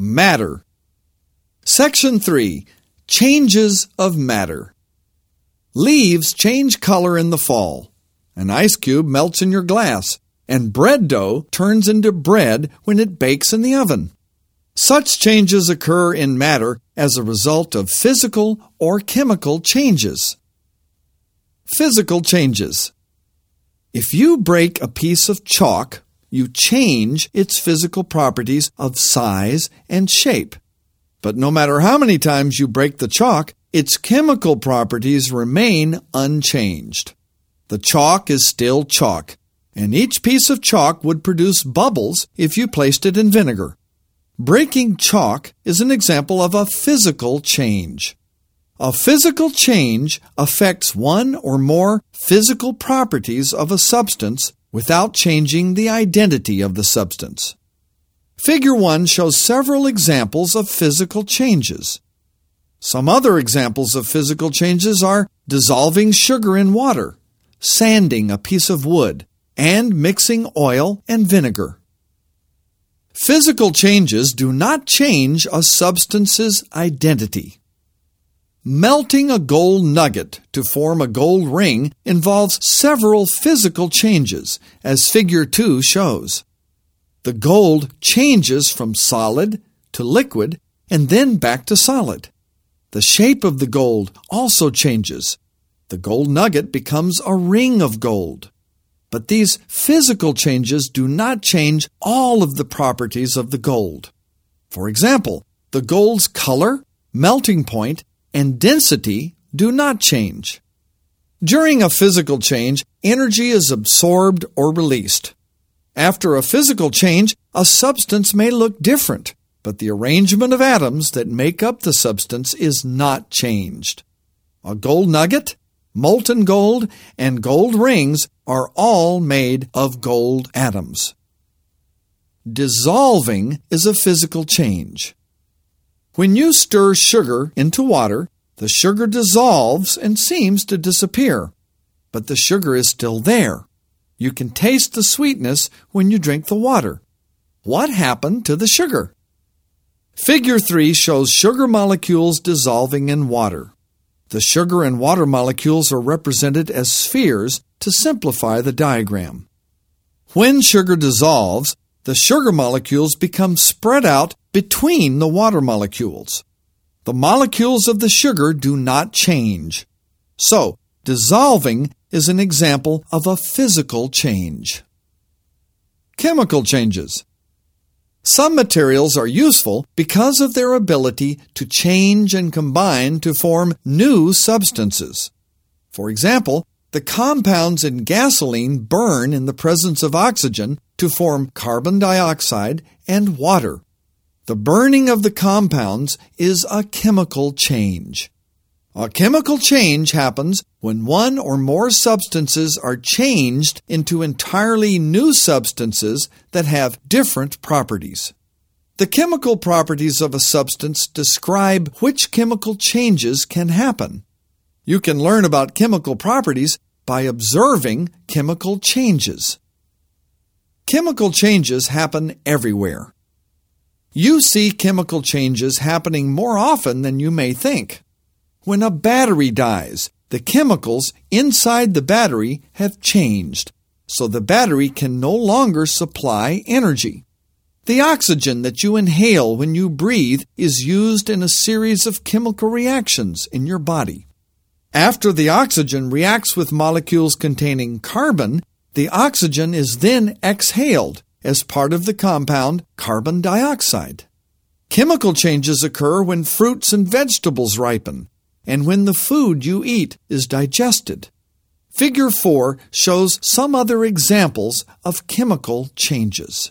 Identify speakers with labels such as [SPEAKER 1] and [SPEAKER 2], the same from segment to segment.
[SPEAKER 1] Matter. Section 3. Changes of matter. Leaves change color in the fall. An ice cube melts in your glass, and bread dough turns into bread when it bakes in the oven. Such changes occur in matter as a result of physical or chemical changes. Physical changes. If you break a piece of chalk, you change its physical properties of size and shape. But no matter how many times you break the chalk, its chemical properties remain unchanged. The chalk is still chalk, and each piece of chalk would produce bubbles if you placed it in vinegar. Breaking chalk is an example of a physical change. A physical change affects one or more physical properties of a substance without changing the identity of the substance. Figure 1 shows several examples of physical changes. Some other examples of physical changes are dissolving sugar in water, sanding a piece of wood, and mixing oil and vinegar. Physical changes do not change a substance's identity. Melting a gold nugget to form a gold ring involves several physical changes, as Figure 2 shows. The gold changes from solid to liquid and then back to solid. The shape of the gold also changes. The gold nugget becomes a ring of gold. But these physical changes do not change all of the properties of the gold. For example, the gold's color, melting point, and density do not change. During a physical change, energy is absorbed or released. After a physical change, a substance may look different, but the arrangement of atoms that make up the substance is not changed. A gold nugget, molten gold, and gold rings are all made of gold atoms. Dissolving is a physical change. When you stir sugar into water, the sugar dissolves and seems to disappear, but the sugar is still there. You can taste the sweetness when you drink the water. What happened to the sugar? Figure 3 shows sugar molecules dissolving in water. The sugar and water molecules are represented as spheres to simplify the diagram. When sugar dissolves, the sugar molecules become spread out between the water molecules. The molecules of the sugar do not change. So, dissolving is an example of a physical change. Chemical changes. Some materials are useful because of their ability to change and combine to form new substances. For example, the compounds in gasoline burn in the presence of oxygen to form carbon dioxide and water. The burning of the compounds is a chemical change. A chemical change happens when one or more substances are changed into entirely new substances that have different properties. The chemical properties of a substance describe which chemical changes can happen. You can learn about chemical properties by observing chemical changes. Chemical changes happen everywhere. You see chemical changes happening more often than you may think. When a battery dies, the chemicals inside the battery have changed, so the battery can no longer supply energy. The oxygen that you inhale when you breathe is used in a series of chemical reactions in your body. After the oxygen reacts with molecules containing carbon, the oxygen is then exhaled as part of the compound carbon dioxide. Chemical changes occur when fruits and vegetables ripen, and when the food you eat is digested. Figure 4 shows some other examples of chemical changes.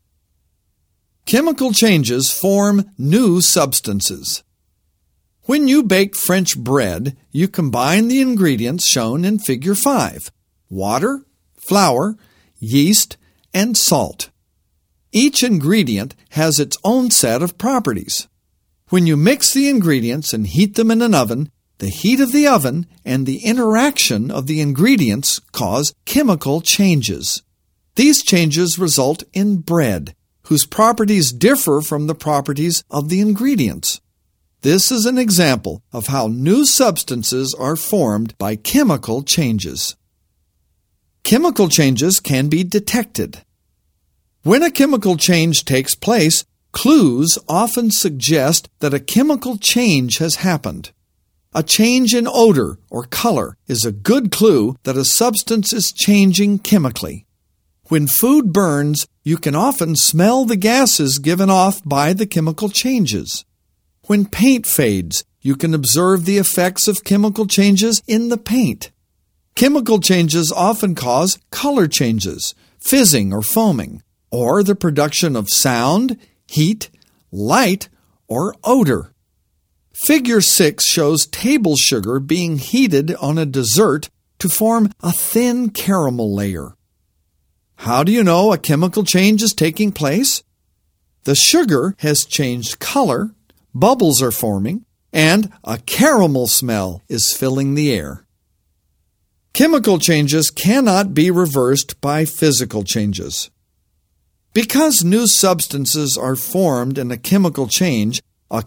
[SPEAKER 1] Chemical changes form new substances. When you bake French bread, you combine the ingredients shown in Figure 5: water, flour, yeast, and salt. Each ingredient has its own set of properties. When you mix the ingredients and heat them in an oven, the heat of the oven and the interaction of the ingredients cause chemical changes. These changes result in bread, whose properties differ from the properties of the ingredients. This is an example of how new substances are formed by chemical changes. Chemical changes can be detected. When a chemical change takes place, clues often suggest that a chemical change has happened. A change in odor or color is a good clue that a substance is changing chemically. When food burns, you can often smell the gases given off by the chemical changes. When paint fades, you can observe the effects of chemical changes in the paint. Chemical changes often cause color changes, fizzing or foaming, or the production of sound, heat, light, or odor. Figure 6 shows table sugar being heated on a dessert to form a thin caramel layer. How do you know a chemical change is taking place? The sugar has changed color, bubbles are forming, and a caramel smell is filling the air. Chemical changes cannot be reversed by physical changes. Because new substances are formed in a chemical change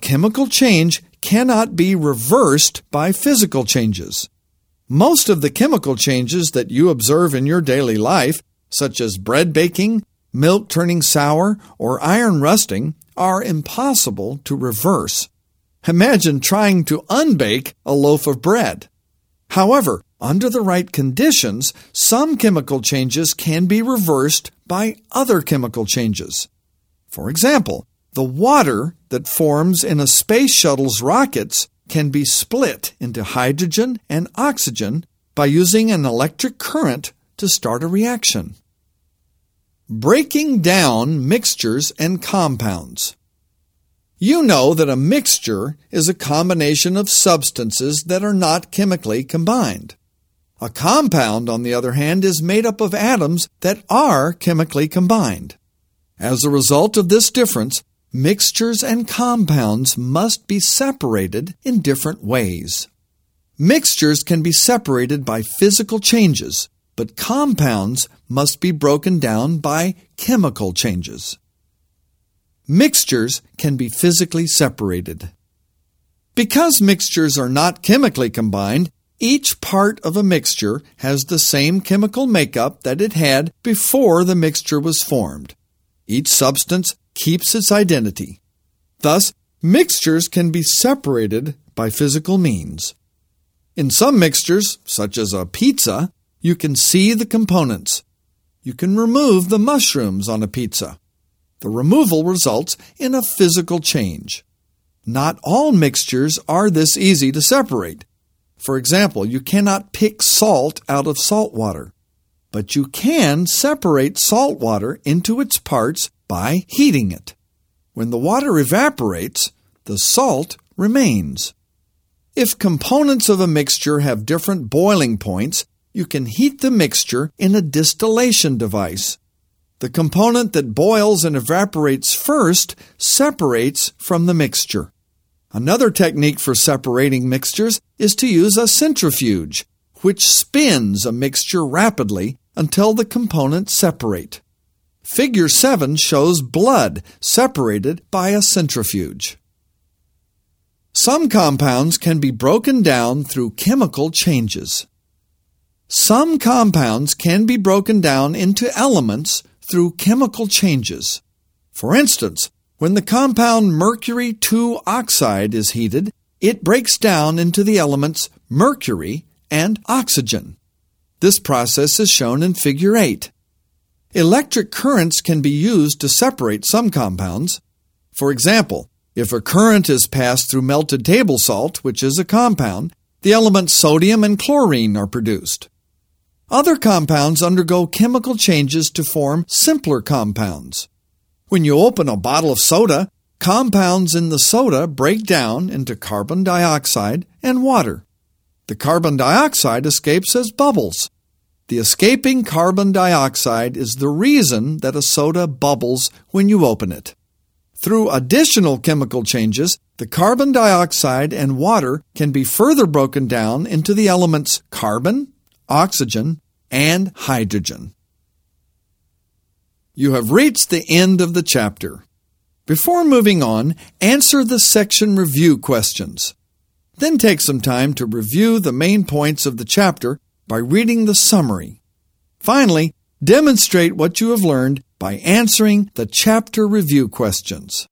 [SPEAKER 1] cannot be reversed by physical changes. Most of the chemical changes that you observe in your daily life, such as bread baking, milk turning sour, or iron rusting, are impossible to reverse. Imagine trying to unbake a loaf of bread. However, under the right conditions, some chemical changes can be reversed by other chemical changes. For example, the water that forms in a space shuttle's rockets can be split into hydrogen and oxygen by using an electric current to start a reaction. Breaking down mixtures and compounds. You know that a mixture is a combination of substances that are not chemically combined. A compound, on the other hand, is made up of atoms that are chemically combined. As a result of this difference, mixtures and compounds must be separated in different ways. Mixtures can be separated by physical changes, but compounds must be broken down by chemical changes. Mixtures can be physically separated. Because mixtures are not chemically combined, each part of a mixture has the same chemical makeup that it had before the mixture was formed. Each substance keeps its identity. Thus, mixtures can be separated by physical means. In some mixtures, such as a pizza, you can see the components. You can remove the mushrooms on a pizza. The removal results in a physical change. Not all mixtures are this easy to separate. For example, you cannot pick salt out of salt water, but you can separate salt water into its parts by heating it. When the water evaporates, the salt remains. If components of a mixture have different boiling points, you can heat the mixture in a distillation device. The component that boils and evaporates first separates from the mixture. Another technique for separating mixtures is to use a centrifuge, which spins a mixture rapidly until the components separate. Figure 7 shows blood separated by a centrifuge. Some compounds can be broken down through chemical changes. Some compounds can be broken down into elements through chemical changes. For instance, when the compound mercury 2 oxide is heated, it breaks down into the elements mercury and oxygen. This process is shown in Figure 8. Electric currents can be used to separate some compounds. For example, if a current is passed through melted table salt, which is a compound, the elements sodium and chlorine are produced. Other compounds undergo chemical changes to form simpler compounds. When you open a bottle of soda, compounds in the soda break down into carbon dioxide and water. The carbon dioxide escapes as bubbles. The escaping carbon dioxide is the reason that a soda bubbles when you open it. Through additional chemical changes, the carbon dioxide and water can be further broken down into the elements carbon, oxygen, and hydrogen. You have reached the end of the chapter. Before moving on, answer the section review questions. Then take some time to review the main points of the chapter by reading the summary. Finally, demonstrate what you have learned by answering the chapter review questions.